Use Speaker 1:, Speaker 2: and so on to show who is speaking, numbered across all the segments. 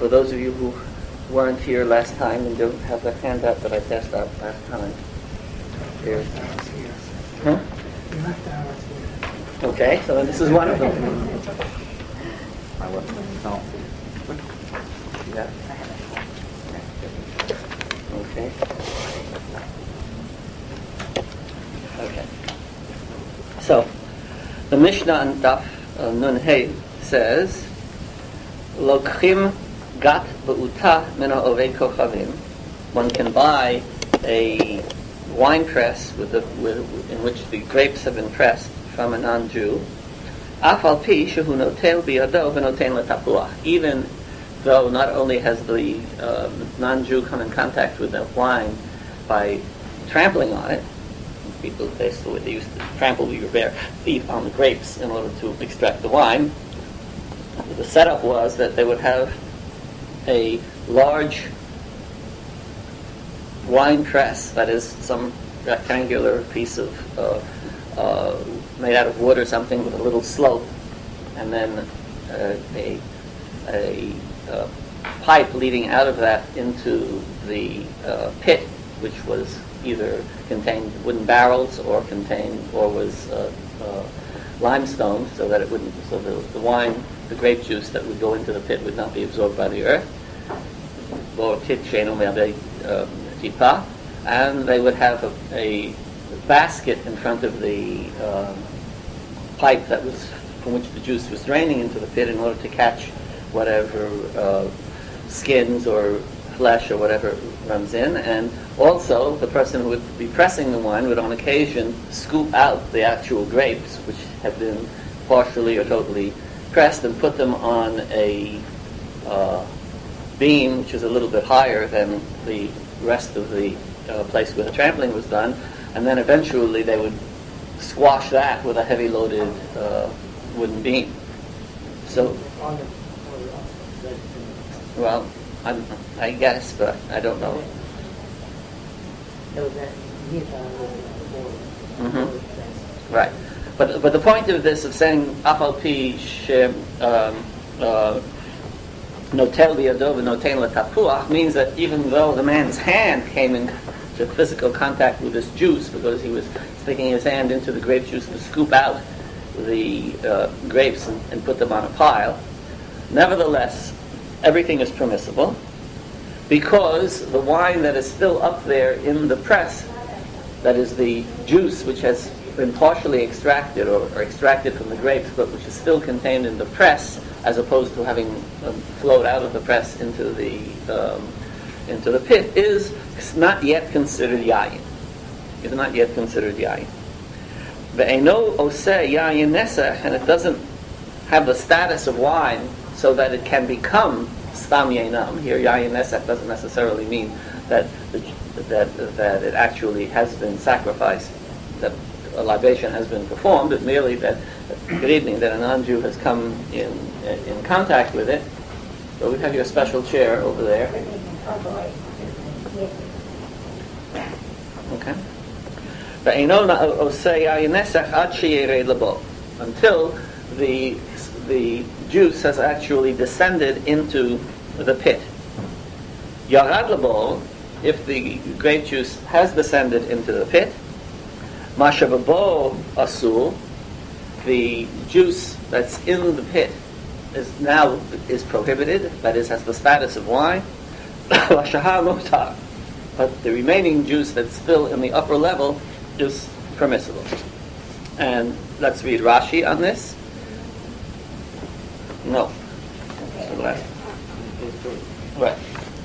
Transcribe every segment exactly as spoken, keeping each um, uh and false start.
Speaker 1: for those of you who weren't here last time and don't have the handout that I passed out last time, there's... Huh? Okay, so then this is one of them. Yeah. Okay. Okay. So, the Mishnah on Daf uh, Nun Hey says, Lokchim gat ba'uta min ha'ovei kochavim. One can buy a wine press with the, with, in which the grapes have been pressed from a non-Jew. Af al pi shehu notel biyado v'noten letapuach. Even though not only has the uh, non-Jew come in contact with the wine by trampling on it, people basically they used to trample with your bare feet on the grapes in order to extract the wine. The setup was that they would have a large wine press, that is some rectangular piece of uh, uh, made out of wood or something with a little slope, and then uh, a a uh, pipe leading out of that into the uh, pit, which was either contained wooden barrels or contained or was uh, uh, limestone, so that it wouldn't, so the, the wine, the grape juice that would go into the pit would not be absorbed by the earth. And they would have a, a basket in front of the um, pipe that was from which the juice was draining into the pit in order to catch whatever uh, skins or flesh or whatever runs in. And also the person who would be pressing the wine would on occasion scoop out the actual grapes which have been partially or totally pressed and put them on a uh, beam which is a little bit higher than the rest of the uh, place where the trampling was done, and then eventually they would squash that with a heavy loaded uh, wooden beam. So, well, I'm, I guess, but I don't know. Mm-hmm. Right. But but the point of this, of saying afal pi shem notel biyado v'noten letapuach, means that even though the man's hand came into physical contact with this juice, because he was sticking his hand into the grape juice to scoop out the uh, grapes and, and put them on a pile, nevertheless, everything is permissible, because the wine that is still up there in the press, that is the juice which has been partially extracted or, or extracted from the grapes, but which is still contained in the press, as opposed to having um, flowed out of the press into the um, into the pit, is not yet considered yayin. Is not yet considered yayin. Ve'eno oseh yayin nesach, and it doesn't have the status of wine, so that it can become stam yainam. Here, yayin nesach doesn't necessarily mean that the, that that it actually has been sacrificed, that a libation has been performed, but merely that, good evening, that a non-Jew has come in in contact with it. So we have your special chair over there. Okay. Until the the juice has actually descended into the pit. Yarad labo, if the grape juice has descended into the pit, Mashavabo asul, the juice that's in the pit is now is prohibited, that is, has the status of wine. Lashahar mutar, but the remaining juice that's still in the upper level is permissible. And let's read Rashi on this. No. Okay. Right.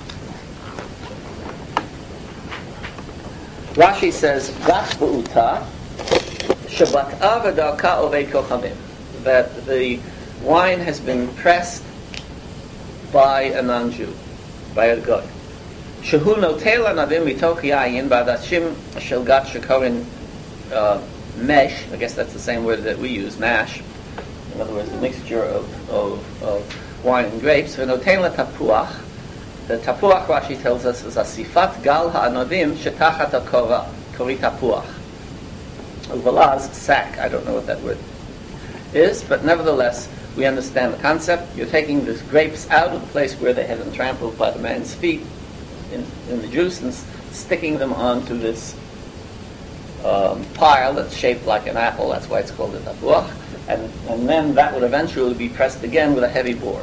Speaker 1: Rashi says, "Gat ba'uta shabat avadarka ovei kochavim," that the wine has been pressed by a non-Jew, by a god. Shehu notel anavim mitoch yayin ba'dashim shel gat shekorin mesh. I guess that's the same word that we use, mash. In other words, the mixture of, of, of wine and grapes. V'noten letapuach. The tapuach, Rashi tells us, is a sifat gal ha'anavim shetachat ha'kora, kori tapuach. Uvalaz, sack, I don't know what that word is, but nevertheless, we understand the concept. You're taking the grapes out of the place where they had been trampled by the man's feet in, in the juice and s- sticking them onto this um, pile that's shaped like an apple. That's why it's called a tapuach. And, and then that would eventually be pressed again with a heavy board.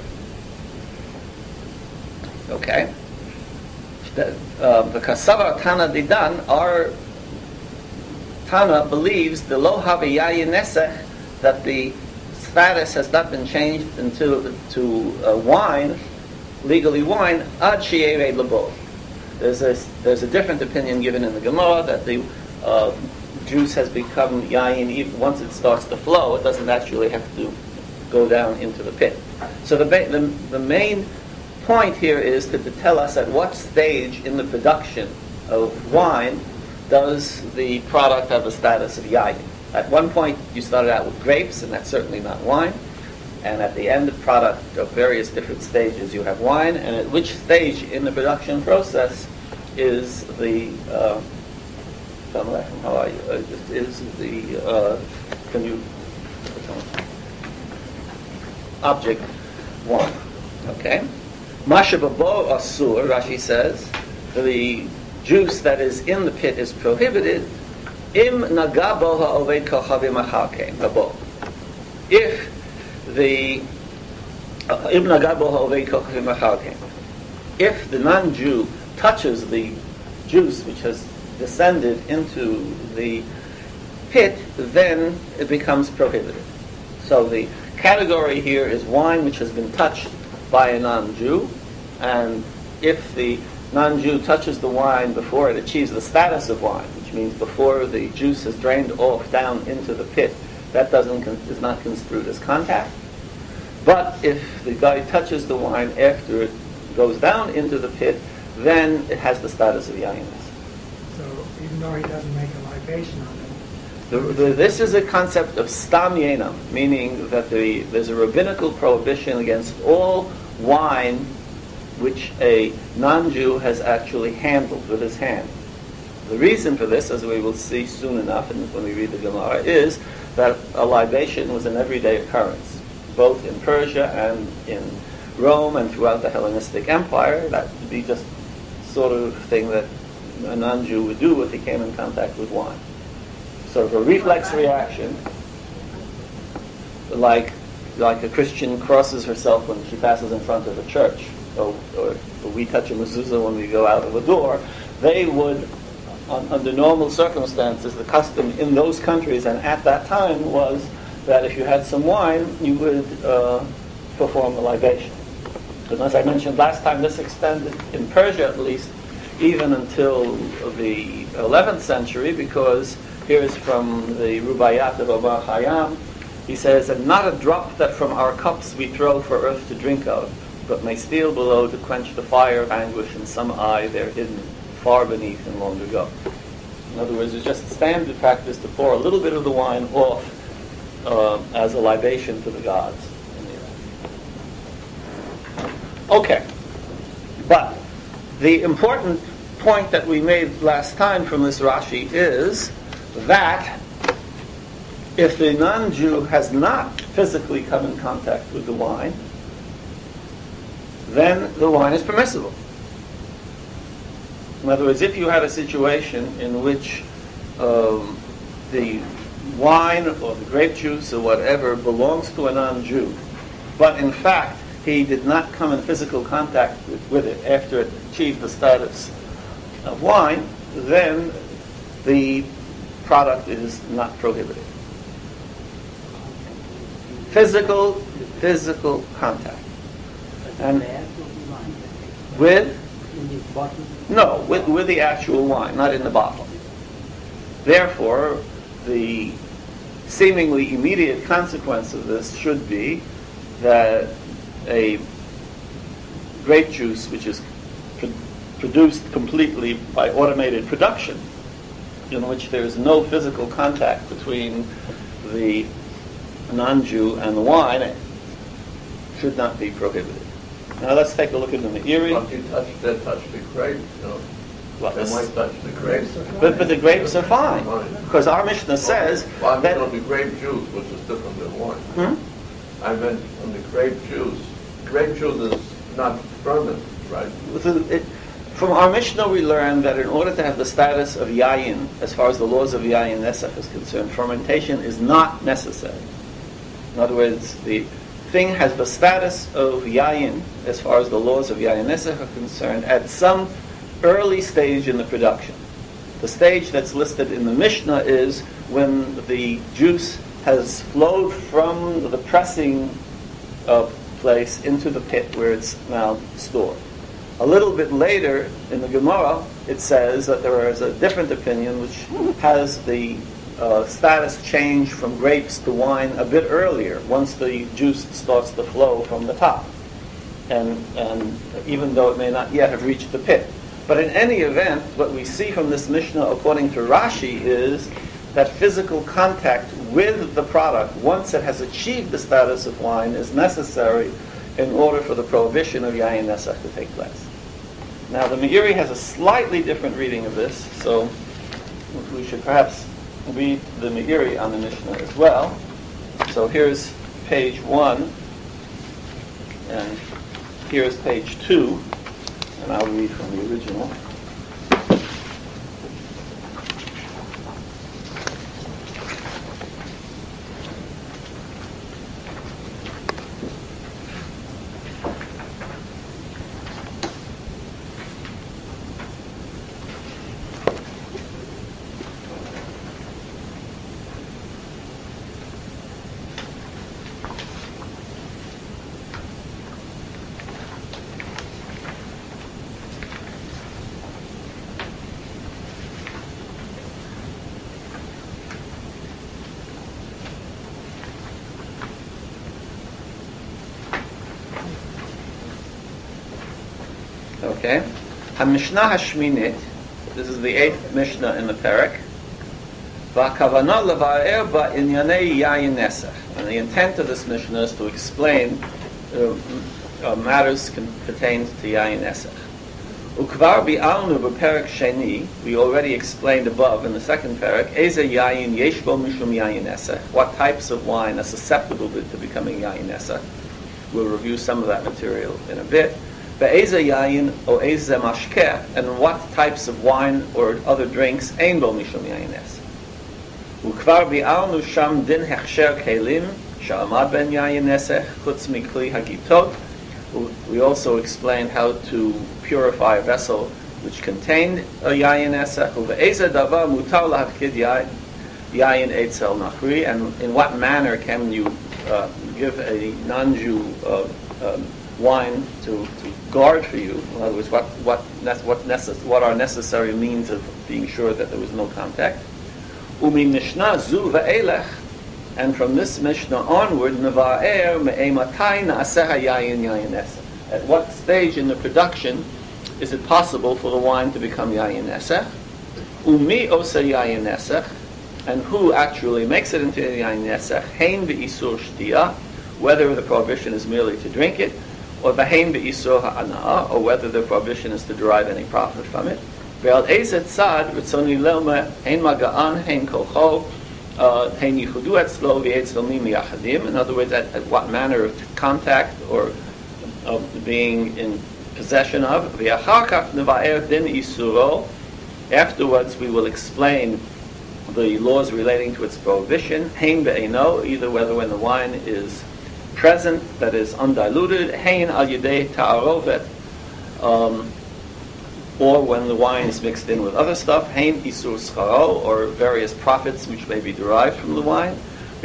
Speaker 1: Okay. The uh, Kasavar Tana Didan, our Tana believes the lo havi yayin nesech, that the status has not been changed into to uh, wine, legally wine, ad she'erei labo. There's a there's a different opinion given in the Gemara that the uh, juice has become yayin even once it starts to flow. It doesn't actually have to go down into the pit. So the ba- the, the main point here is to, to tell us at what stage in the production of wine does the product have the status of yayin. At one point you started out with grapes, and that's certainly not wine. And at the end of the product of various different stages you have wine. And at which stage in the production process is the uh, how are you? Uh, is the uh, can you object wine? Okay. Masha babo asur, Rashi says, the juice that is in the pit is prohibited. Im nagabo ha'oved kochavim achalkein babo. If the uh, im nagabo ha'oved kochavim achalkein, if the non-Jew touches the juice which has descended into the pit, then it becomes prohibited. So the category here is wine which has been touched by a non-Jew, and if the non-Jew touches the wine before it achieves the status of wine, which means before the juice has drained off down into the pit, that doesn't is not construed as contact. But if the guy touches the wine after it goes down into the pit, then it has the status of yainis.
Speaker 2: So even though he doesn't make a libation on it,
Speaker 1: The, the, this is a concept of stam yenam, meaning that the, there's a rabbinical prohibition against all wine which a non-Jew has actually handled with his hand. The reason for this, as we will see soon enough and when we read the Gemara, is that a libation was an everyday occurrence, both in Persia and in Rome and throughout the Hellenistic Empire. That would be just sort of thing that a non-Jew would do if he came in contact with wine. Sort of a reflex reaction, like like a Christian crosses herself when she passes in front of a church, or, or, or we touch a mezuzah when we go out of a door. They would, on, under normal circumstances, the custom in those countries and at that time was that if you had some wine, you would uh, perform a libation. But as I mentioned last time, this extended, in Persia at least, even until the eleventh century, because here is from the Rubaiyat of Omar Khayyam. He says, and not a drop that from our cups we throw for earth to drink of, but may steal below to quench the fire of anguish in some eye there hidden far beneath and long ago. In other words, it's just standard practice to pour a little bit of the wine off uh, as a libation to the gods. Okay, but the important point that we made last time from this Rashi is that if the non-Jew has not physically come in contact with the wine, then the wine is permissible. In other words, if you had a situation in which um, the wine or the grape juice or whatever belongs to a non-Jew, but in fact he did not come in physical contact with, with it after it achieved the status of wine, then the product is not prohibited. Physical, physical contact. And with? No, with, with the actual wine, not in the bottle. Therefore, the seemingly immediate consequence of this should be that a grape juice, which is pro- produced completely by automated production, in which there is no physical contact between the non-Jew and the wine, should not be prohibited. Now let's take a look at the Meiri.
Speaker 3: But you touch, they touch the grapes, you know.
Speaker 1: What,
Speaker 3: They
Speaker 1: this-
Speaker 3: might touch the grapes.
Speaker 1: But, but the grapes are fine, because our Mishnah says
Speaker 3: Well, I'm
Speaker 1: that...
Speaker 3: going to be grape juice, which is different than wine.
Speaker 1: Hmm?
Speaker 3: I meant on the grape juice. Grape juice is not fermented, right?
Speaker 1: It, from our Mishnah we learn that in order to have the status of yayin, as far as the laws of yayin nesach is concerned, fermentation is not necessary. In other words, the thing has the status of yayin, as far as the laws of yayin nesach are concerned, at some early stage in the production. The stage that's listed in the Mishnah is when the juice has flowed from the pressing uh, place into the pit where it's now stored. A little bit later in the Gemara, it says that there is a different opinion which has the uh, status change from grapes to wine a bit earlier, once the juice starts to flow from the top, and, and even though it may not yet have reached the pit. But in any event, what we see from this Mishnah, according to Rashi, is that physical contact with the product, once it has achieved the status of wine, is necessary in order for the prohibition of yayin nesach to take place. Now, the Meiri has a slightly different reading of this, so we should perhaps read the Meiri on the Mishnah as well. So here's page one, and here's page two, and I'll read from the original. Okay. HaMishnah HaShminit, this is the eighth Mishnah in the Perek. V'akavanah levar'er ba'inyanei yayin nesach. And the intent of this Mishnah is to explain uh, uh, matters con- pertained to yayin nesach. Ukvar bi'alnu b'perek sheni, we already explained above in the second Perek, eze yayin yesh bo mishum yayin nesach, what types of wine are susceptible to, to becoming yayin nesach. We'll review some of that material in a bit. Ve'eza yayin o eza mashkeh, and what types of wine or other drinks ein bo mishum yayin nesach. Ukvar bi'alnu sham din hechsher kelim sha'amad ben yayin nesach chutz mikli hagitot. We also explained how to purify a vessel which contained a yayin nesach. Ve'eza davar mutar lahafkid yayin eitzel nachri, and in what manner can you uh, give a non-Jew uh, um, wine to, to guard for you? In other words, what what what necess- what are necessary means of being sure that there was no contact? Umi Mishnah zu ve'elech, and from this Mishnah onward, neva'er me'ematai na'aseh yayin yayin nesach. At what stage in the production is it possible for the wine to become yayin nesach? Umi osa yayin nesach, and who actually makes it into yayin nesach? Hein ve'isur shtiya, whether the prohibition is merely to drink it, or v'hein be'isur ha'anah, or whether the prohibition is to derive any profit from it. Ve'al ezet tzad ritzoni lelma hein maga'an hein kolcho hein yichudu etzlo v'etzlo mi miyachadim. In other words, at, at what manner of contact or of being in possession of. V'achar kach neva'er din isuro. Afterwards, we will explain the laws relating to its prohibition. Hein be'eno, either whether when the wine is present, that is undiluted, hein al yedei ta'arovet, um, or when the wine is mixed in with other stuff, hein isur scharo, or various profits which may be derived from the wine.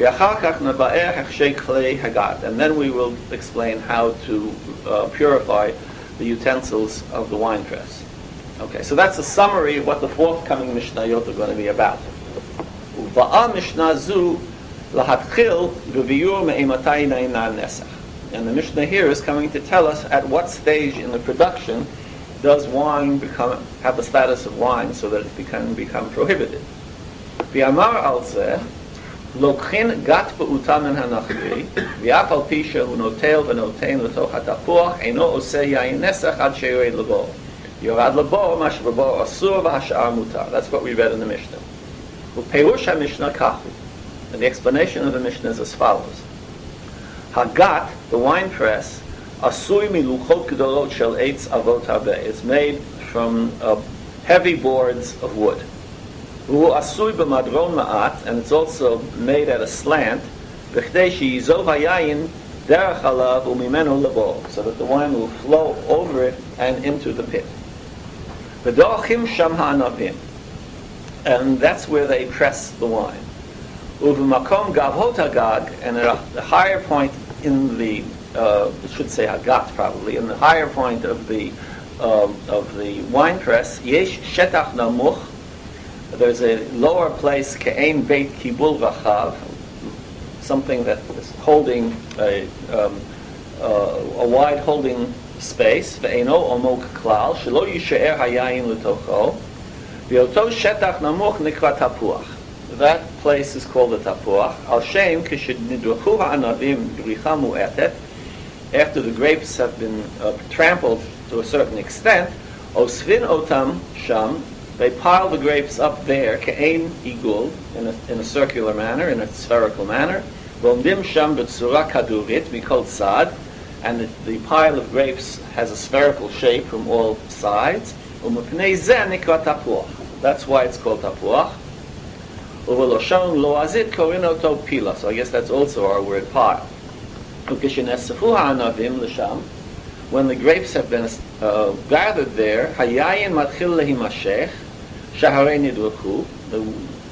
Speaker 1: And then we will explain how to uh, purify the utensils of the wine press. Okay, so that's a summary of what the forthcoming Mishnayot are going to be about. Uva'a Mishnah zu lahatchil v'viyur me'imatay na'inan nesach. And the Mishnah here is coming to tell us at what stage in the production does wine become have the status of wine so that it can become prohibited. V'amar al zeh lokhin gat be'utam min hanachri v'af al pi shehu notel v'notein l'toch hatapuach eino oseh yayin nesach ad sheyored lebo yorad lebo mash lebo asur v'hashar mutar. That's what we read in the Mishnah. U'peirush ha-Mishnah kachu. And the explanation of the Mishnah is as follows. Hagat, the wine press, asui miluchot gedolot shel eitz avot habe. It's made from uh, heavy boards of wood. Hu asui b'madron ma'at, and it's also made at a slant. B'chdei sheyizov hayayin derech halav u'mimenu lebo, so that the wine will flow over it and into the pit. V'dochim sham ha'anavim, and that's where they press the wine. U'v'makom gavhot hagag, and at a higher point in the, uh, it should say hagat probably, in the higher point of the um, of the wine press, yesh shetach namuch, there's a lower place, ke'ein beit kibul vachav, something that is holding a, um, uh, a wide holding space, ve'eno omok klal, shelo yishe'er hayayin l'tocho, ve'oto shetach namuch nikva tapuach. That place is called the tapuach. Al shem k'shenidrachu ha'anavim bricha mu'etet, after the grapes have been uh, trampled to a certain extent, osvin otam sham, they pile the grapes up there, ke'ein igul, in a, in a circular manner, in a spherical manner, v'omdim sham b'tzura kadurit, mikol tzad, and the, the pile of grapes has a spherical shape from all sides. U'mepnei zeh nikra tapuach. That's why it's called tapuach. U'v'loshon loazit korin oto pila. So I guess that's also our word pile. U'kishenesafu ha'anavim l'sham, when the grapes have been uh, gathered there, hayayin matchil lehimashech, shaharei nidruchu, the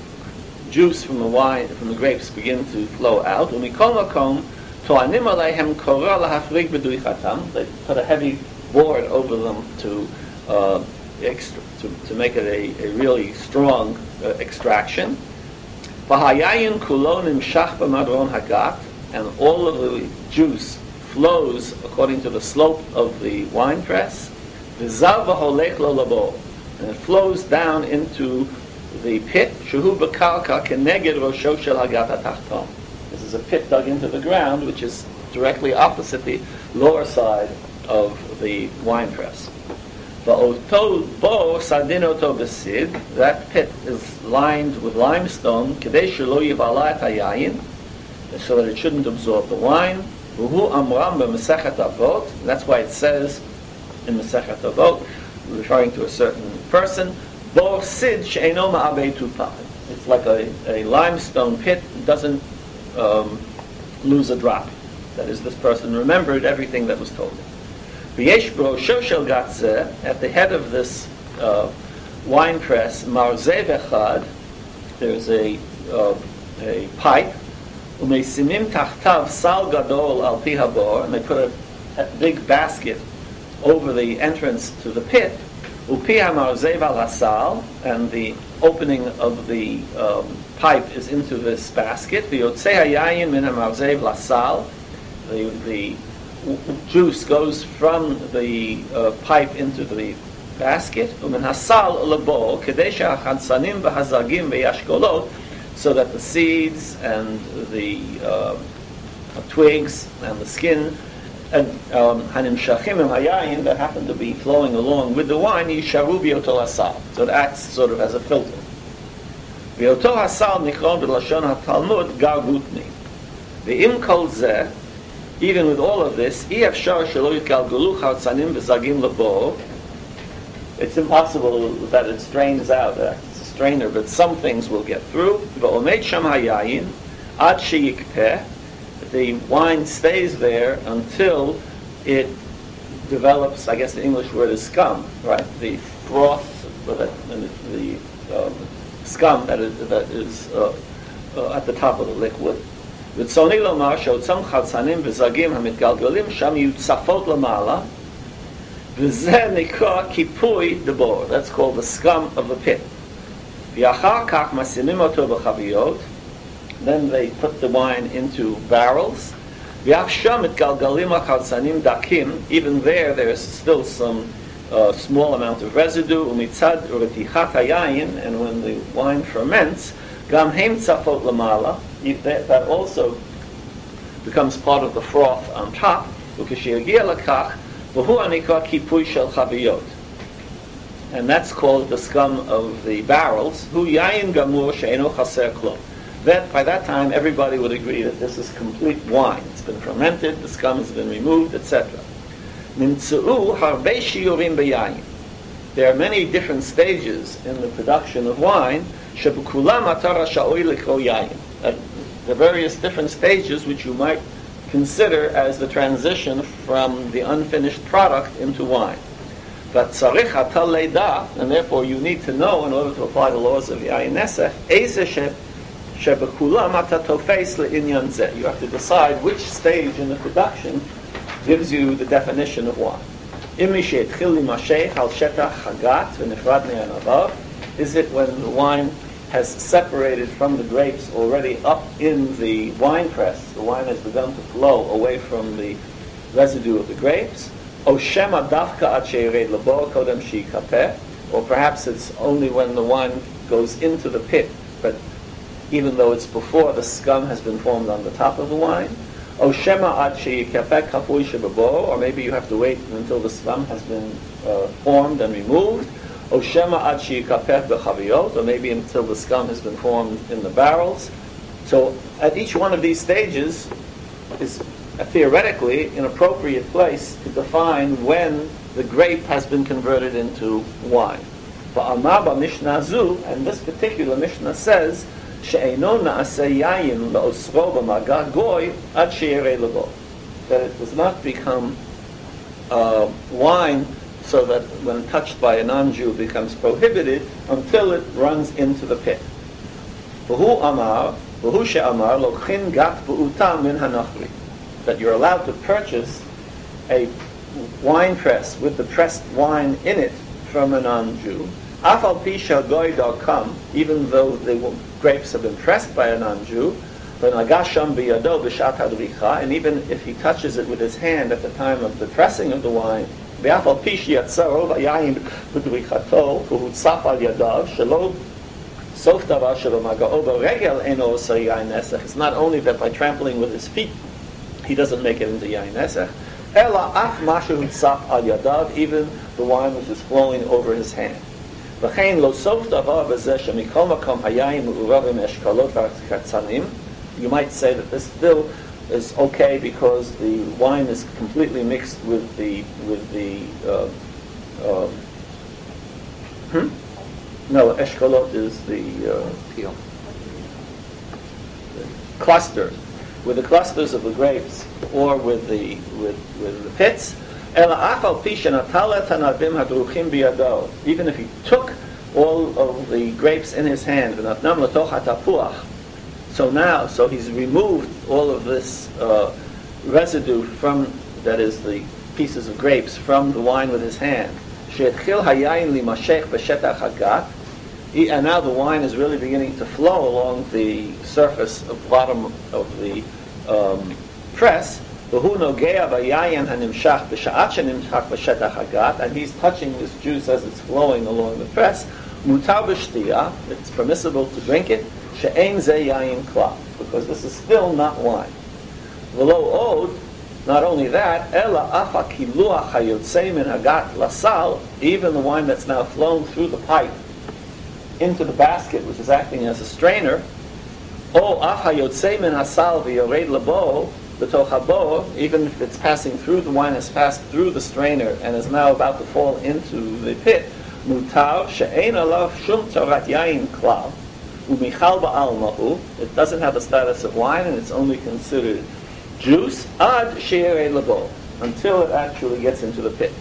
Speaker 1: juice from the wine, from the grapes begin to flow out. Umikol makom to'anim aleihem korah lahafrig b'duichatam. They put a heavy board over them to uh, extra, to, to make it a, a really strong uh, extraction. V'hayayin kulo nimshach b'madron hagat, and all of the juice flows according to the slope of the wine press. V'zav v'holech lo labo, and it flows down into the pit. Shehu b'karka keneged rosho shel hagat hatachton. This is a pit dug into the ground, which is directly opposite the lower side of the wine press. V'oto bo sardinoto b'sid. That pit is lined with limestone, kedei shelo yivala et hayayin, so that it shouldn't absorb the wine. Uhu amram b'mesechet avot. That's why it says in Mesechet Avot, referring to a certain person, bo sid she'eno ma'abei tupa. It's like a, a limestone pit. It doesn't um, lose a drop. That is, this person remembered everything that was told him. V'yesh b'rosho shel gatzeh, at the head of this uh, wine press, marzeh v'echad, there's a uh, a pipe. Umeisimim tachtav sal gadol al pi habor, and they put a, a big basket over the entrance to the pit. Upi hamarzev al hasal, and the opening of the um, pipe is into this basket. V'yotzei hayayin min hamarzev lasal, the the juice goes from the uh, pipe into the basket. Umin hasal labo kedei she'achansanim v'hazagim v'yashkolot, so that the seeds and the uh, twigs and the skin and hanimshachim um, hayayin that happen to be flowing along with the wine, yisharu b'yoto hasal. So it acts sort of as a filter. B'yoto hasal nichron b'lashon haTalmud gargutni. V'im kol zeh, even with all of this, i'efshar shelo yitgalgulu chatzanim v'zagim labo. It's impossible that it strains out. Uh, it's a strainer, but some things will get through. V'omed sham hayayin ad sheyikpeh. The wine stays there until it develops. I guess the English word is scum, right? The froth, the, the um, scum that is, that is uh, uh, at the top of the liquid. V'tzoni lomar she'otzam chatzanim v'zagim hamitgalgalim sham yutzafot lamala. V'zeh nikra kipui debor. That's called the scum of the pit. V'yachar kach masimim oto b'chaviyot. Then they put the wine into barrels. V'yachsham et galgalim ha'chatzanim dakim. Even there, there is still some uh, small amount of residue. Umitzad uretichat hayayin, and when the wine ferments, gam heim tzafot lamala. That also becomes part of the froth on top. Ukeshiyagia lakach. And that's called the scum of the barrels. Hu yayin gamur she'eno chaser klom. Then, by that time, everybody would agree that this is complete wine. It's been fermented, the scum has been removed, et cetera. Nimtzu'u harbe shiurim beyayin. There are many different stages in the production of wine. Shebekulam atara sha'oi likro yayin. The various different stages which you might consider as the transition from the unfinished product into wine. But tzarich atal leida, and therefore you need to know in order to apply the laws of yayin nesech, eise shebekulam atatofes le'inyan zeh. You have to decide which stage in the production gives you the definition of wine. Is it when the wine has separated from the grapes already up in the wine press, the wine has begun to flow away from the residue of the grapes? Or perhaps it's only when the wine goes into the pit, but even though it's before the scum has been formed on the top of the wine? Or maybe you have to wait until the scum has been uh, formed and removed. Or maybe until the scum has been formed in the barrels. So at each one of these stages is a theoretically an appropriate place to define when the grape has been converted into wine. And this particular Mishnah says, that it does not become uh, wine so that when touched by a non-Jew it becomes prohibited until it runs into the pit. That you're allowed to purchase a wine press with the pressed wine in it from a non-Jew, even though the grapes have been pressed by a non-Jew, and even if he touches it with his hand at the time of the pressing of the wine, it's not only that by trampling with his feet he doesn't make it into yayin nesech, even the wine which is flowing over his hand. You might say that this still is okay because the wine is completely mixed with the with the uh, uh, hmm? no, eshkolot is the uh,
Speaker 4: peel,
Speaker 1: the clusters, with the clusters of the grapes or with the with with the pits. Even if he took all of the grapes in his hand, so now, so he's removed all of this uh, residue from, that is the pieces of grapes, from the wine with his hand. And now the wine is really beginning to flow along the surface of the bottom of the um, press. And he's touching this juice as it's flowing along the press. It's permissible to drink it, because this is still not wine. Not only that, even the wine that's now flown through the pipe into the basket, which is acting as a strainer, even if it's passing through, the wine has passed through the strainer and is now about to fall into the pit, it doesn't have the status of wine and it's only considered juice until it actually gets into the pit.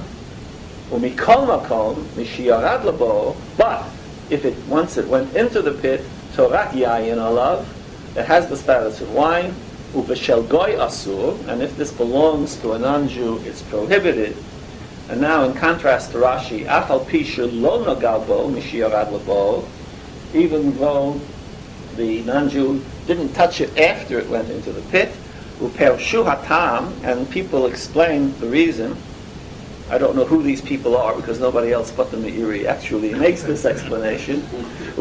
Speaker 1: But if it once it went into the pit, it has the status of wine. And if this belongs to a non-Jew, it's prohibited. And now, in contrast to Rashi, even though the non-Jew didn't touch it after it went into the pit, and people explain the reason. I don't know who these people are because nobody else but the Meiri actually makes this explanation. The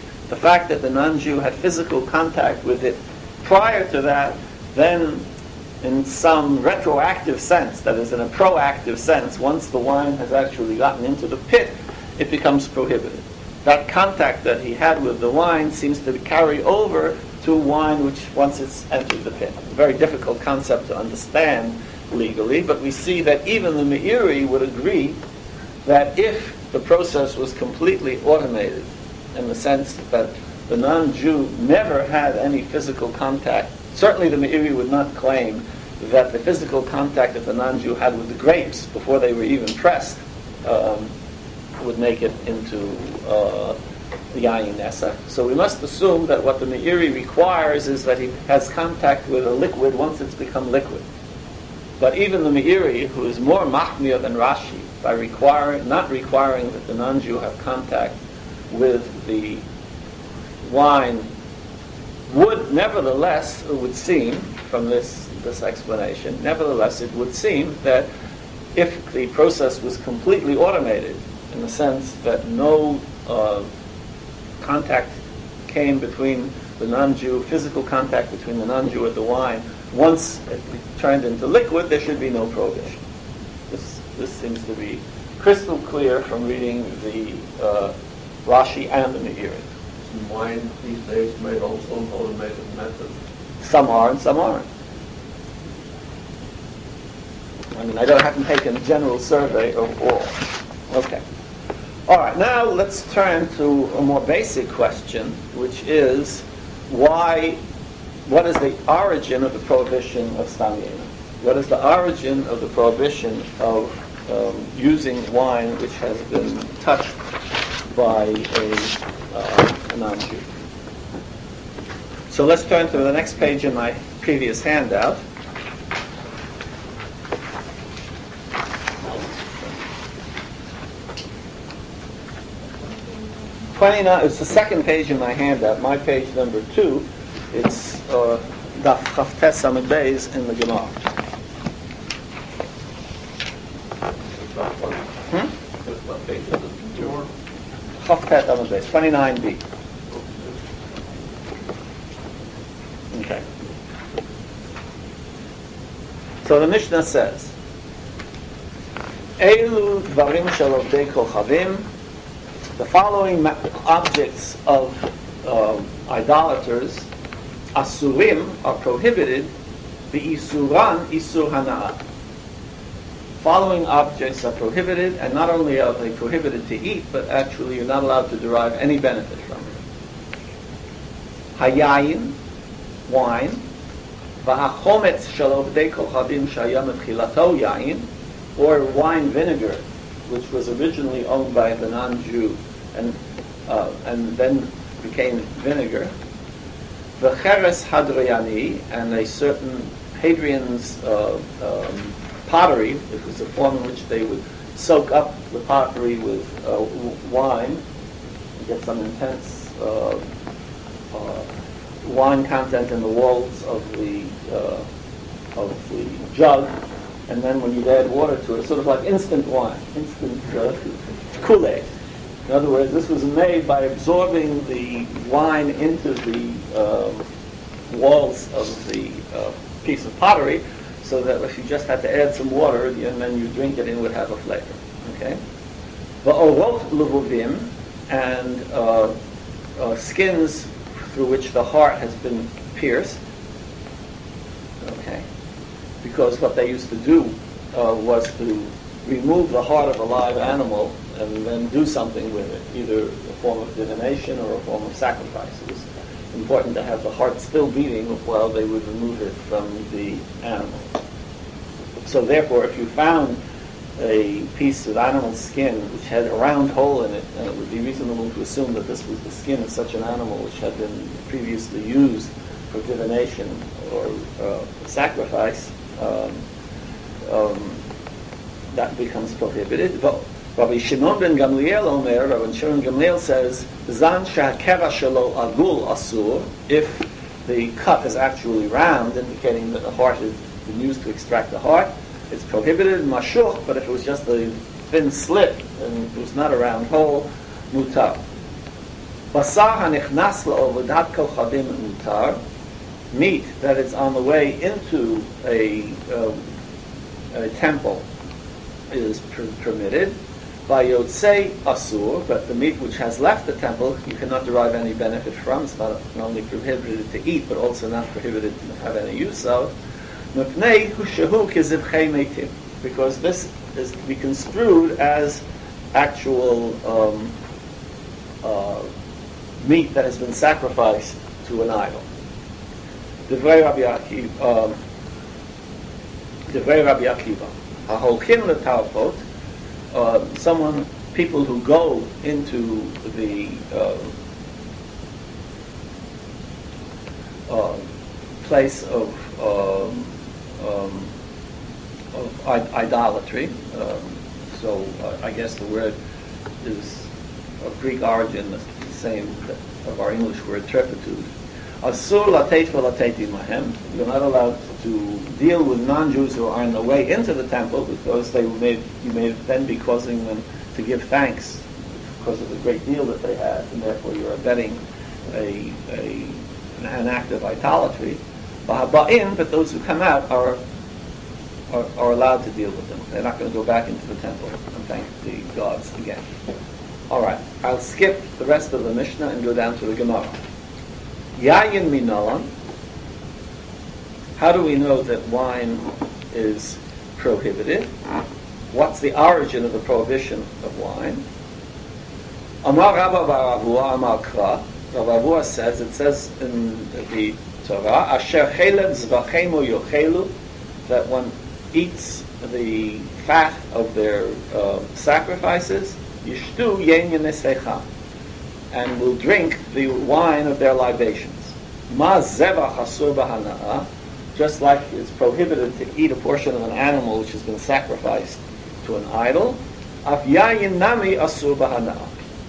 Speaker 1: fact that the non-Jew had physical contact with it prior to that, then in some retroactive sense, that is, in a proactive sense, once the wine has actually gotten into the pit, it becomes prohibited. That contact that he had with the wine seems to carry over to wine which once it's entered the pit. A very difficult concept to understand legally, but we see that even the Meiri would agree that if the process was completely automated, in the sense that the non-Jew never had any physical contact, certainly the Meiri would not claim that the physical contact that the non-Jew had with the grapes before they were even pressed um, would make it into uh, Yayin Nesa. So we must assume that what the Meiri requires is that he has contact with a liquid once it's become liquid. But even the Meiri, who is more machmir than Rashi, by requiring, not requiring that the non-Jew have contact with the wine, would nevertheless, it would seem, from this, this explanation, nevertheless it would seem that if the process was completely automated, in the sense that no uh, contact came between the non-Jew, physical contact between the non-Jew and the wine, once it turned into liquid, there should be no prohibition. This, this seems to be crystal clear from reading the uh, Rashi and the Meiri.
Speaker 3: Wine these days made also an automated method.
Speaker 1: Some are and some aren't. I mean, I don't haven't taken a general survey of all. Okay. All right, now let's turn to a more basic question, which is why, what is the origin of the prohibition of Stamina? What is the origin of the prohibition of um, using wine which has been touched by a, uh, a non-Jew? So let's turn to the next page in my previous handout. twenty-nine, it's the second page in my handout, my page number two. It's uh, Daf Chavtes Amud Beis in the Gemara. Hmm?
Speaker 3: What page is it? Your
Speaker 1: Chavtes Amud Beis, twenty-nine B. Okay. So the Mishnah says, Eilu dvarim shel ovdei kochavim. The following ma- objects of uh, idolaters, asurim, are prohibited, the isuran, isur hana'ah. Following objects are prohibited, and not only are they prohibited to eat, but actually you're not allowed to derive any benefit from it. Hayayin, wine, v'hachometz shel ovdei kochavim shayam etchilato yayin, or wine vinegar, which was originally owned by the non-Jew and uh, and then became vinegar. The cheres hadriani, and a certain Hadrian's uh, um, pottery, it was a form in which they would soak up the pottery with uh, w- wine, and get some intense uh, uh, wine content in the walls of the uh, of the jug. And then when you'd add water to it, sort of like instant wine, instant uh, Kool-Aid. In other words, this was made by absorbing the wine into the um, walls of the uh, piece of pottery, so that if you just had to add some water and then you drink it, it would have a flavor. Okay. Va'orot levuvim, and uh, uh, skins through which the heart has been pierced. Okay. Because what they used to do uh, was to remove the heart of a live animal and then do something with it, either a form of divination or a form of sacrifice. It was important to have the heart still beating while they would remove it from the animal. So therefore, if you found a piece of animal skin which had a round hole in it, and it would be reasonable to assume that this was the skin of such an animal which had been previously used for divination or uh, sacrifice, Um, um, that becomes prohibited. But Rabbi Shimon ben Gamliel Omer, Rabbi Shimon ben Gamliel says, Zan sha'kera shelo agul asur, if the cut is actually round, indicating that the heart has been used to extract the heart, it's prohibited. Mashuch, but if it was just a thin slit and it was not a round hole, mutar. Basar hanichnas la'ovodat kochavim mutar. meat that is on the way into a, uh, a temple is per- permitted. Vayotzei asur, but the meat which has left the temple, you cannot derive any benefit from. It's not only prohibited to eat, but also not prohibited to have any use of. Mepnei hushahu kizivchei meitim, because this is to be construed as actual um, uh, meat that has been sacrificed to an idol. Divrei Rabbi Akiva, um, Divrei Rabbi Akiva, haholchin letarfot. Uh, someone, people who go into the uh, uh, place of, um, um, of I- idolatry. Um, so uh, I guess the word is of Greek origin, the same of our English word turpitude. Asur lateit v'lateit imahem. You're not allowed to deal with non-Jews who are on the way into the temple, because they may, you may then be causing them to give thanks because of the great deal that they had, and therefore you're abetting a, a, an act of idolatry. But those who come out are, are are allowed to deal with them. They're not going to go back into the temple and thank the gods again. All right, I'll skip the rest of the Mishnah and go down to the Gemara. Yayin minalan. How do we know that wine is prohibited? What's the origin of the prohibition of wine? Amar Rabba bar Avua Amar Kra. Rabbi Avua says, it says in the Torah, Asher cheled zvachemu yochelu, that one eats the fat of their uh, sacrifices, yishtu yen yenesecha, and will drink the wine of their libations. Ma zevach asur b'hana'ah, just like it's prohibited to eat a portion of an animal which has been sacrificed to an idol, af yayin nami asur b'hana'ah.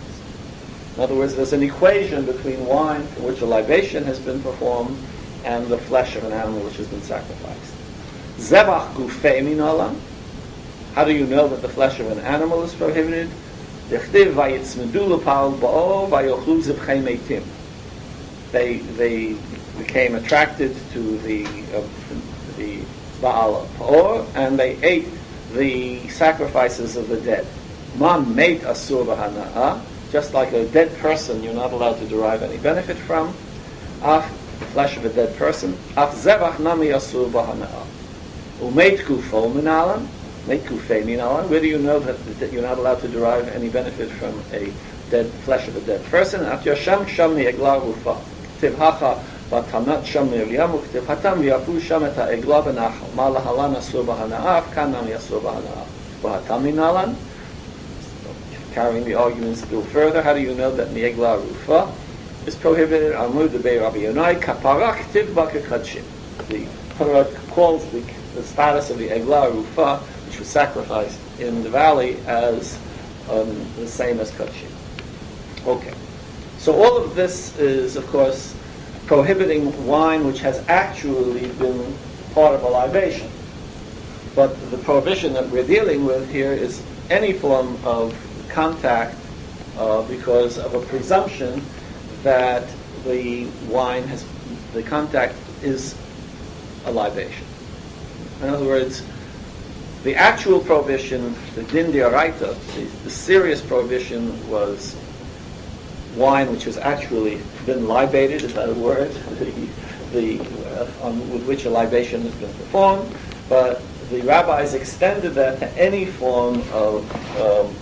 Speaker 1: In other words, there's an equation between wine for which a libation has been performed and the flesh of an animal which has been sacrificed. Zevach gufei min olam. How do you know that the flesh of an animal is prohibited? Dechtiv vayitzmedu l'pal ba'o vayochlu zivchei meitim. They they became attracted to the uh, the Baal Pa'or, and they ate the sacrifices of the dead. Ma meit asur b'hana'ah. Just like a dead person, you're not allowed to derive any benefit from. Af, the flesh of a dead person. Af zevach nami asur b'hana'ah. Umeit kufo minalan. Meit kufei minalan. Where do you know that, that you're not allowed to derive any benefit from a dead flesh of a dead person? Af yasham sham mi'egla rufa. Tiv hacha v'tanat sham mi'yamuk. Tiv hatam v'yafu sham et ha'egla v'nachal. Ma lahalan asur b'hana'ah. Af kan nami asur b'hana'ah. V'hatam minalan. Carrying the arguments a little further, how do you know that Mi'egla Rufa is prohibited? Amud Debei Rabbi Yonai, Kaparak Tivba Kekadshim. The Torah calls the, the status of the Egla Rufa, which was sacrificed in the valley, as um, the same as Kadshim. Okay. So all of this is, of course, prohibiting wine which has actually been part of a libation. But the prohibition that we're dealing with here is any form of contact uh, because of a presumption that the wine has, the contact is a libation. In other words, the actual prohibition, the din d'oraita, the, the serious prohibition was wine which has actually been libated, is that a word? the, the, uh, on, with which a libation has been performed, but the rabbis extended that to any form of um,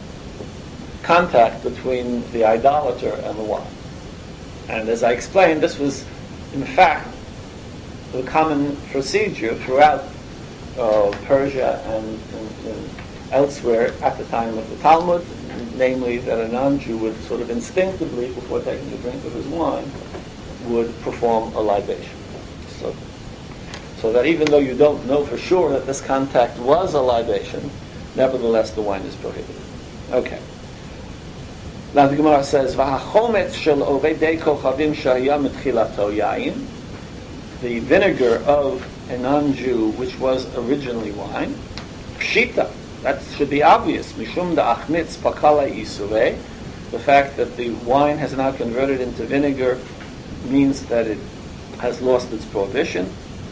Speaker 1: contact between the idolater and the wine. And as I explained, this was, in fact, the common procedure throughout uh, Persia and, and, and elsewhere at the time of the Talmud, namely that a non-Jew would sort of instinctively, before taking a drink of his wine, would perform a libation. So, so that even though you don't know for sure that this contact was a libation, nevertheless the wine is prohibited. Okay. Now the Gemara says, "V'hachometz shel ovedei kochavim shehaya mitchilato yayin." The vinegar of a non-Jew, which was originally wine, pshita. That should be obvious. Mishum da'achmitz pakala isurei. The fact that the wine has now converted into vinegar means that it has lost its prohibition.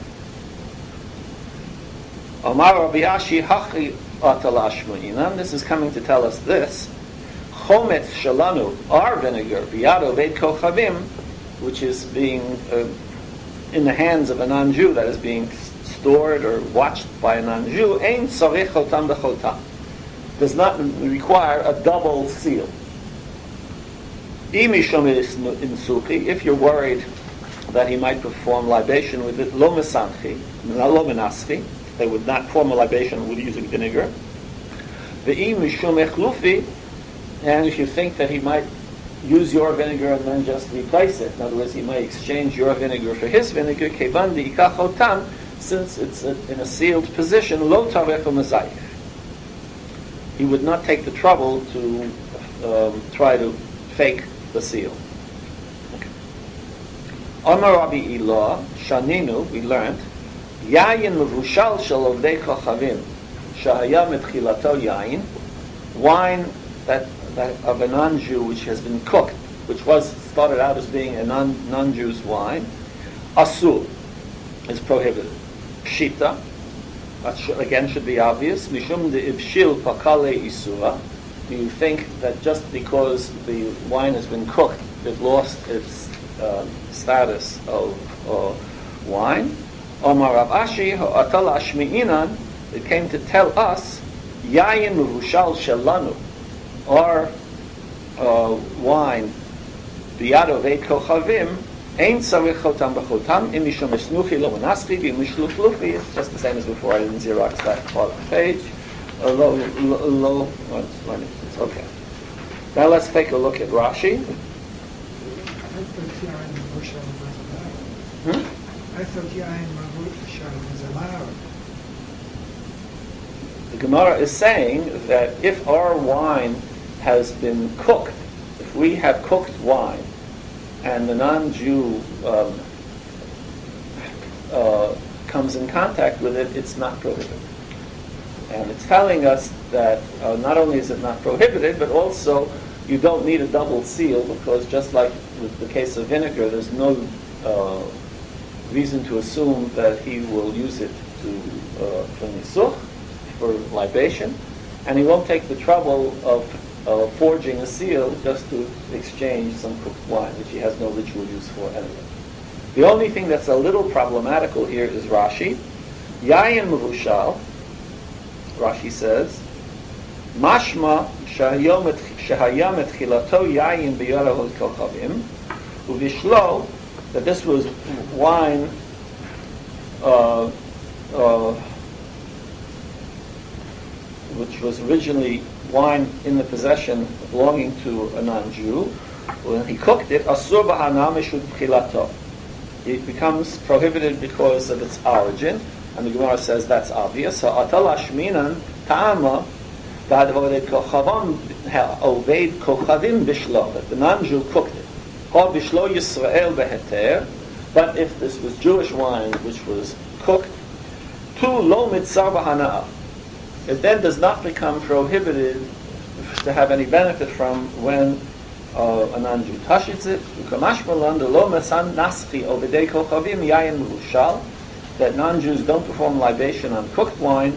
Speaker 1: Amar Rabbi Ashi hachi atalash mu'inan. This is coming to tell us this. Chomet shalanu, our vinegar, biyado veit kochavim, which is being uh, in the hands of a non-Jew, that is being stored or watched by a non-Jew, ein tzarich chotam b'chotam, does not require a double seal. If you're worried that he might perform libation with it, lo mesanchi, lo menaschi, they would not form a libation with using vinegar. And if you think that he might use your vinegar and then just replace it, in other words, he might exchange your vinegar for his vinegar, since it's a, in a sealed position, lo tarech u'mezayif, he would not take the trouble to um, try to fake the seal. Amar Rabbi Ilah, Shaninu, we learned, Yayin mevushal shel ovdei kochavim, shahaya mitchilato yayin, wine that, that of a non-Jew which has been cooked, which was started out as being a non, non-Jew's wine, asur, is prohibited. Pshita, that should, again should be obvious. Mishum de ibshil pakale isura. Do you think that just because the wine has been cooked, it lost its uh, status of uh, wine? Omar Rav Ashi ha'atal ashmi'inan. It came to tell us yayin mevushal shelanu, our uh, wine biyado veit kochavim. Ein tzarich chotam b'chotam im mishum esnuchi lo menaschi v'im mishluf lufi. It's just the same as before. I didn't Xerox that part of the page. Uh, low, low, low. It's okay. Now let's take a look at Rashi.
Speaker 2: I thought yain mevushal was allowed.
Speaker 1: Hmm?
Speaker 2: I thought yain mevushal was allowed.
Speaker 1: The Gemara is saying that if our wine has been cooked, if we have cooked wine, and the non-Jew um, uh, comes in contact with it, it's not prohibited. And it's telling us that uh, not only is it not prohibited, but also you don't need a double seal, because just like with the case of vinegar, there's no uh, reason to assume that he will use it to uh, for nisuch, for libation, and he won't take the trouble of Uh, forging a seal just to exchange some cooked wine, which he has no ritual use for anyway. The only thing that's a little problematical here is Rashi. Yayin mevushal, Rashi says, mashma shehayam etchilato yayin biyarav kochavim, uvishlo, that this was wine uh, uh, which was originally wine in the possession belonging to a non-Jew. When he cooked it, asur b'hana mishud b'chilato, it becomes prohibited because of its origin, and the Gemara says that's obvious. So atal ashminan ta'ama v'adavodet kochavam oved kochavim bishlo, that the non-Jew cooked it. Kol bishlo Yisrael beheter, but if this was Jewish wine which was cooked, tu lo mitzar b'hana'ah, it then does not become prohibited to have any benefit from when uh, a non-Jew touches it. That non-Jews don't perform libation on cooked wine.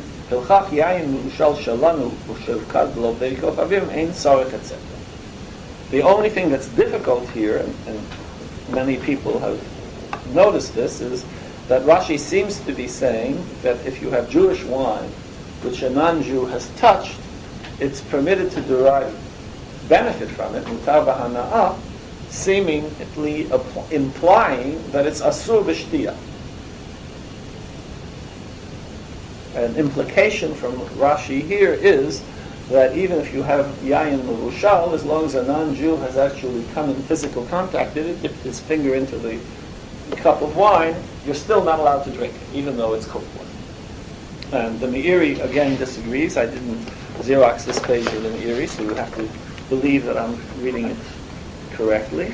Speaker 1: The only thing that's difficult here, and, and many people have noticed this, is that Rashi seems to be saying that if you have Jewish wine which a non-Jew has touched, it's permitted to derive benefit from it, mutar b'hana'ah, seemingly implying that it's asur b'shtiyah. An implication from Rashi here is that even if you have yayin mevushal, as long as a non-Jew has actually come in physical contact with it, dipped his finger into the cup of wine, you're still not allowed to drink it, even though it's cooked wine. And the Meiri again disagrees. I didn't Xerox this page of the Meiri, so you have to believe that I'm reading it correctly.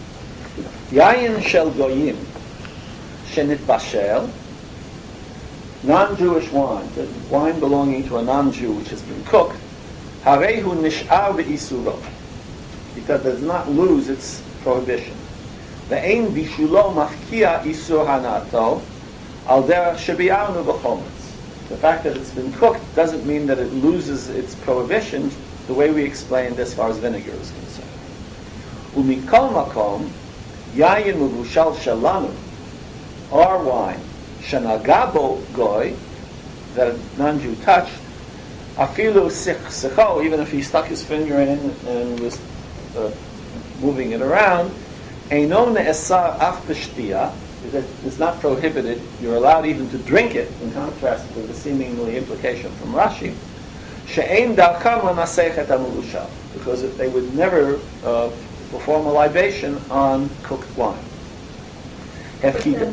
Speaker 1: Yayin shel goyim shenit bashel non-Jewish wine, the wine belonging to a non-Jew which has been cooked, harehu nish'ar be'isuro, because it does not lose its prohibition. Ve'ein bishulo mafkia isur hanato al derech shebi'arnu b'chometz. The fact that it's been cooked doesn't mean that it loses its prohibition the way we explained as far as vinegar is concerned. Umikol makom yayin muvushal shalanu, our wine, shanagabo goy, that a non-Jew touched, afilu sicho, even if he stuck his finger in and was uh, moving it around, einon ne'esar af b'shtiya, that is not prohibited, you're allowed even to drink it, in contrast to the seemingly implication from Rashi, she'ein darkam l'masechet ha'muvushal, because if they would never uh, perform a libation on cooked wine. Hefkida.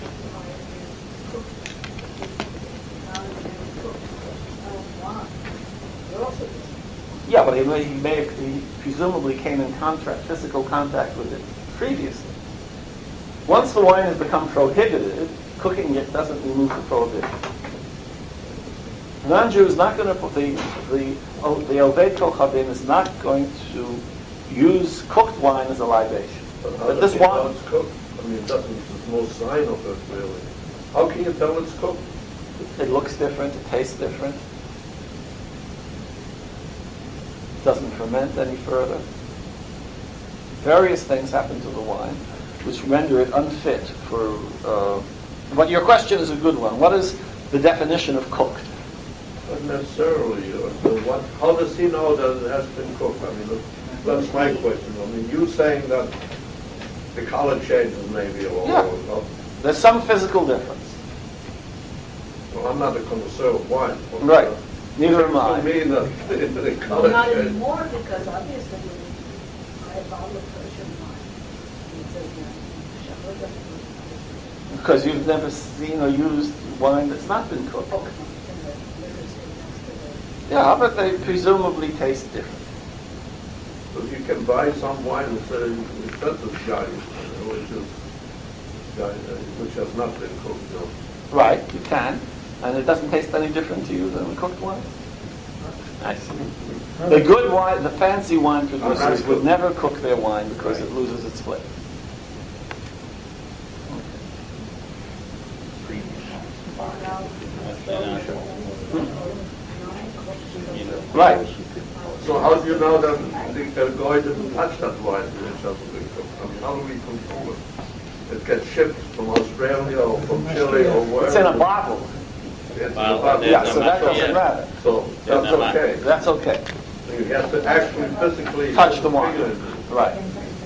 Speaker 1: Yeah, but he may, he may have, he presumably came in contact, physical contact with it previously. Once the wine has become prohibited, cooking it doesn't remove the prohibition. The non-Jew is not going to put the the oh, the Oved Kochavim is not going to use cooked wine as a libation.
Speaker 3: But how
Speaker 1: But
Speaker 3: does
Speaker 1: this
Speaker 3: he know
Speaker 1: wine,
Speaker 3: it's cooked? I mean, it doesn't, there's no sign of it really. How can you tell it's cooked?
Speaker 1: it looks different, it tastes different, doesn't ferment any further. Various things happen to the wine which render it unfit for... Uh, but your question is a good one. What is the definition of cooked?
Speaker 3: Not necessarily. Uh, the what, how does he know that it has been cooked? I mean, look, that's my question. I mean, you saying that the color changes maybe, or,
Speaker 1: Yeah.
Speaker 3: or
Speaker 1: There's some physical difference.
Speaker 3: well, I'm not a connoisseur of wine. But,
Speaker 1: Right.
Speaker 3: uh,
Speaker 1: Neither am
Speaker 3: to
Speaker 1: I.
Speaker 3: me, the, the, the
Speaker 4: Well,
Speaker 3: color
Speaker 4: not
Speaker 3: changes.
Speaker 4: anymore, because obviously when I bottle of Persian wine, it says, you know, Shabbat,
Speaker 1: Because you've never seen or used wine that's not been cooked.
Speaker 4: oh, in the liquor store next to the...
Speaker 1: Yeah, but they presumably taste different.
Speaker 3: But you can buy some wine with uh, expensive guy, which is guy, uh, which has not been cooked. You know.
Speaker 1: Right, you can. And it doesn't taste any different to you than cooked wine. I see. The good wine, the fancy wine producers would never cook their wine because it loses its flavor. Right.
Speaker 3: So how do you know that the uh, guy didn't touch that wine which hasn't been cooked? I mean, how do we control it? It gets shipped from Australia or from Chile or wherever.
Speaker 1: It's in a bottle.
Speaker 3: It's in a
Speaker 5: Well,
Speaker 3: bottle.
Speaker 1: Yeah, so that doesn't matter.
Speaker 3: So that's
Speaker 5: Yeah, that
Speaker 3: okay.
Speaker 1: That's okay.
Speaker 3: So you have to actually physically
Speaker 1: Touch the wine.
Speaker 3: feel it.
Speaker 1: Right.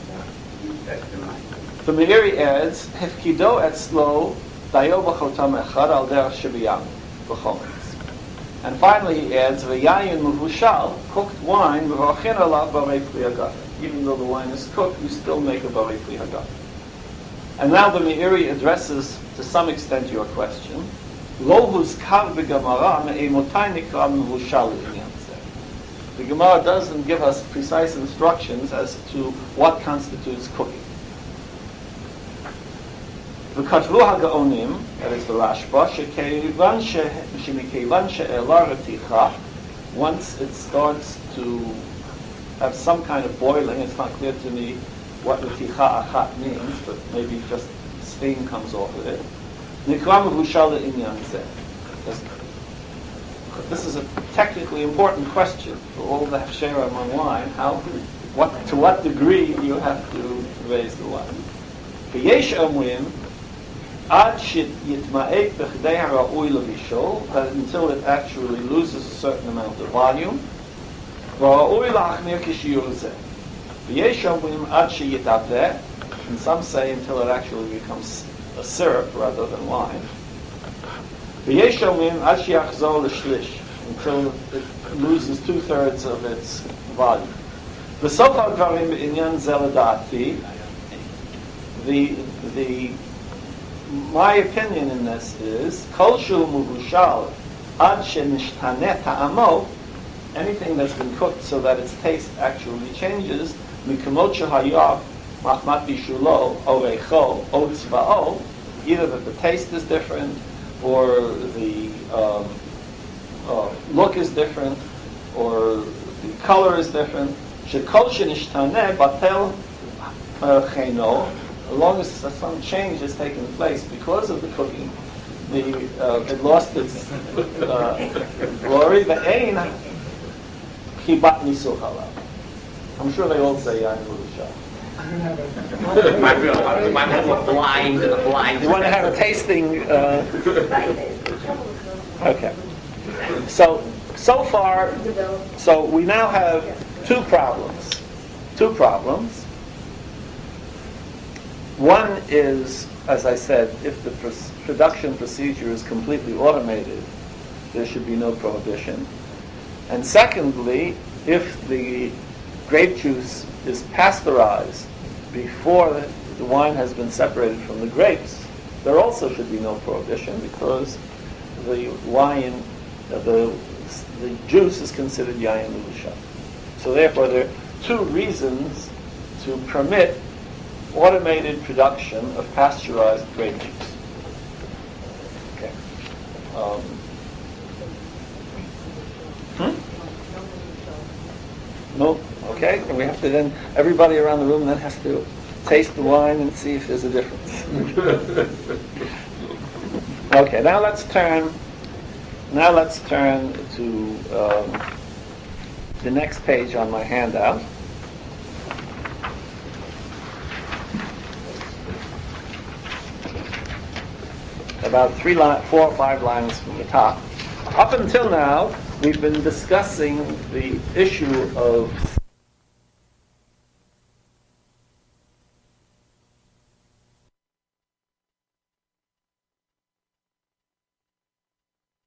Speaker 1: The Meiri adds, Hefkido et slo dayo b'chotam echad al derech shebiyam b'chometz. And finally he adds, V'yayin muvushal, cooked wine, v'rochin alav barei pli hagafen. Even though the wine is cooked, you still make a barei pli hagafen. And now the Meiri addresses, to some extent, your question. Lo huzkar b'gemara me'emotai nikra muvushal l'inyan zeh. The Gemara doesn't give us precise instructions as to what constitutes cooking. V'katvu ha'gaonim, that is the Rashba, shekeivan shemikeivan she'ela reticha, once it starts to have some kind of boiling, it's not clear to me what reticha achat means, but maybe just steam comes off of it. Nikra mevushal le'inyan zeh. This is a technically important question for all the hafsherim on wine. How, what, to what degree do you have to raise the wine? V'yesh omrim, ad sheyitma'ek b'chdei hara'ui levishol, that until it actually loses a certain amount of volume. V'ra'ui la'achmir k'shiyur zeh. V'yesh omrim ad sheyitaveh, and some say until it actually becomes a syrup rather than wine. V'yesh omrim ad sheyachzor l'shlish, until it loses two-thirds of its volume. V'sof ha'dvarim b'inyan zeh l'da'ati, the the my opinion in this is kol shu muvushal ad shenishtaneh ta'amo, anything that's been cooked so that its taste actually changes, mikamot shehayah machmat bishulo o reicho o tzva'o, either that the taste is different,
Speaker 5: or the um, uh, look is different, or the color is different. Shekol shenishtane batel cheno, as long as some change has taken place because of the cooking, the uh, it lost its uh, glory. The ein kibat nisuch halav. I'm sure they all say yain l'usha.
Speaker 6: Might be a, might have a blind, a blind.
Speaker 1: You want to have a tasting? Uh, okay. So so far, so we now have two problems. Two problems. One is, as I said, if the pr- production procedure is completely automated, there should be no prohibition. And secondly, if the grape juice is pasteurized before the wine has been separated from the grapes, there also should be no prohibition because the wine, uh, the the juice is considered yayin l'usha. So therefore, there are two reasons to permit automated production of pasteurized grape juice. Okay. Um, hmm? No. Okay. And we have to then, everybody around the room then has to taste the wine and see if there's a difference. Okay. Now let's turn. Now let's turn to um, the next page on my handout. About three, li- four or five lines from the top. Up until now, we've been discussing the issue of